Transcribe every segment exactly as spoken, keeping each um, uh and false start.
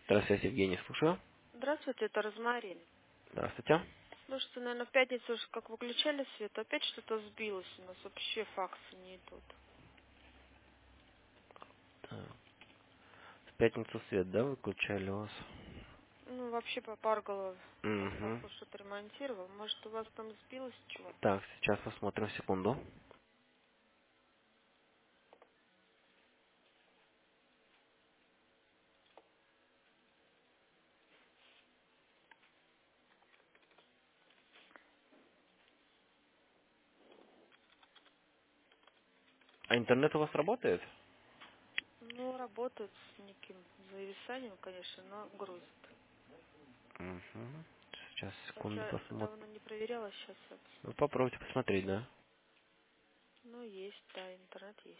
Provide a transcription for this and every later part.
Здравствуйте, Евгений, слушаю. Здравствуйте, это Розмарин. Здравствуйте. Слушайте, наверное, в пятницу уж как выключали свет, опять что-то сбилось у нас, вообще факсы не идут. Так, в пятницу свет, да, выключали у вас? Ну, вообще попаргало, Угу. папа что-то ремонтировал. Может, у вас там сбилось чего? Так, сейчас посмотрим, секунду. А интернет у вас работает? Ну, работает с неким зависанием, конечно, но грузит. Угу. Сейчас, секунду, Хотя посмотрим. давно не проверяла, сейчас вот. Ну, попробуйте посмотреть, да? Ну, есть, да, интернет есть.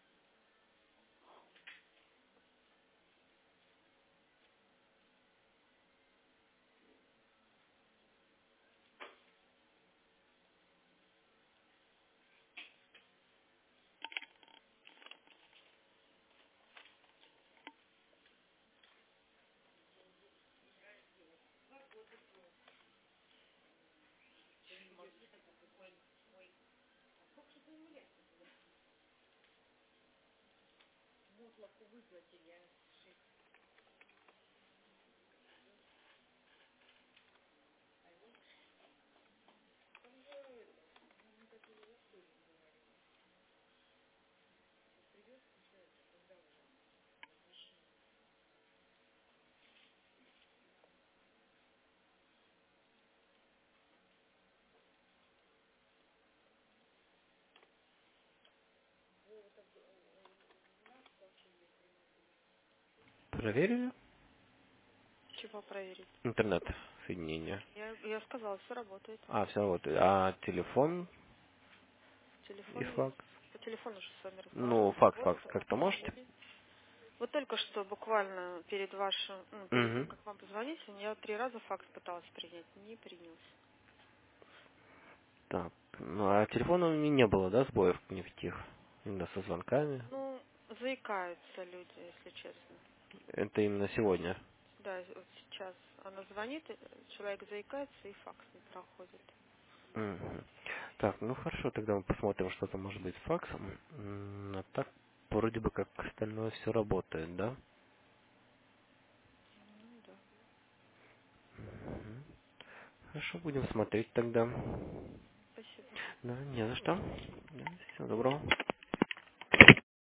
Проверили? Чего проверить? Интернет соединение. Я, я сказала, все работает. А, все работает. А телефон и Телефон есть. факс? По телефону же с вами Ну, разговаривала. факс, факс Работает, как-то работает, можете? работает. Вот только что буквально перед вашим, ну, перед тем, Угу. как вам позвонить, я три раза факс пыталась принять, не принялся. Так, ну а телефона у меня не было, да, сбоев никаких? Именно со звонками. Ну, заикаются люди, если честно. Это именно сегодня. Да, вот сейчас она звонит, э, человек заикается и факс не проходит. Мгм. Так, ну хорошо, тогда мы посмотрим, что там может быть с факсом. М, А так, вроде бы как остальное все работает, да? Ну да. Мгм. Хорошо, будем смотреть тогда. Спасибо. Да, не за что. Да, всего доброго.